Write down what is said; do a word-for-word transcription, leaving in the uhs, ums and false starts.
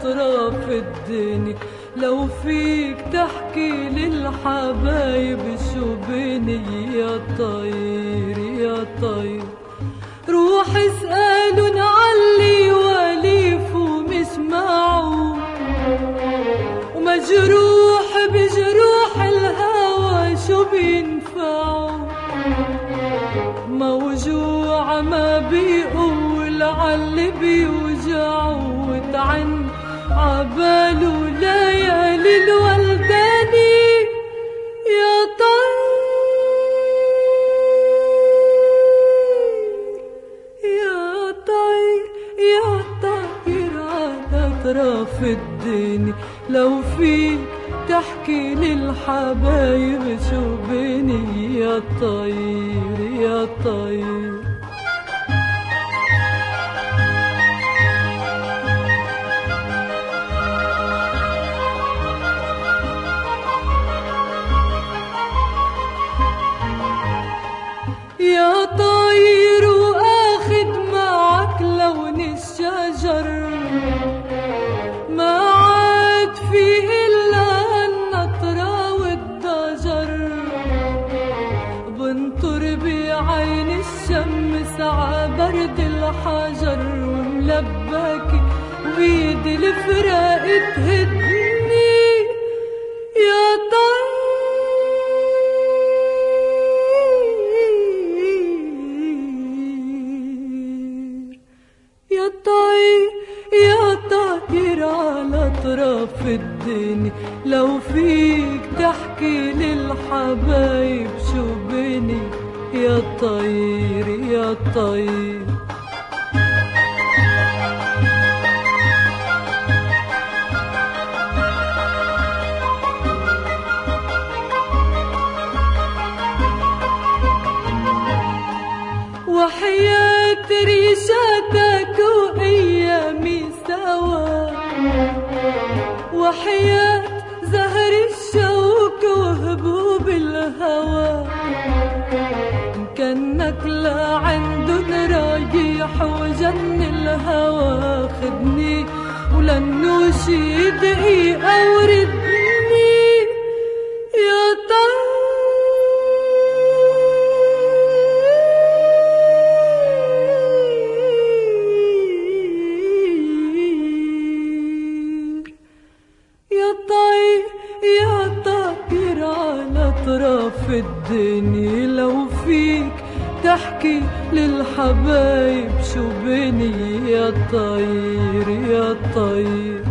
أطراف الدنيا، لو فيك تحكي للحبايب شو بيني يا طير يا طير. روح اسألن علي وليف ومش معه، ومجروح بجروح الهوى شو بينفعه. موجوع ما بيقول عاللي بيوجعه، وتعن عباله ليالي الولداني يا طير يا طير على أطراف الدنيا، لو فيك تحكي للحبايب شو بيني يا طير يا طير. يا طير وآخد معك لون الشجر، ما عاد فيه إلا النطرة والضجر. بنطر بعين الشمس عبرد الحجر، وملبكي وإيد الفراق تهدني يا طير يا طير يا طير على أطراف الدنيا، لو فيك تحكي للحبايب شو بيني يا طير يا طير. وحياة ريشاتك وأيامي سوا، وحياة زهر الشوك وهبوب الهوى، كأنك لا عندن رايح وجن الهوى. خدني ولنوشي دقيقة وردني يا طير يا طير يا طير على أطراف الدنيا، لو فيك تحكي للحبايب شو بيني يا طير يا طير.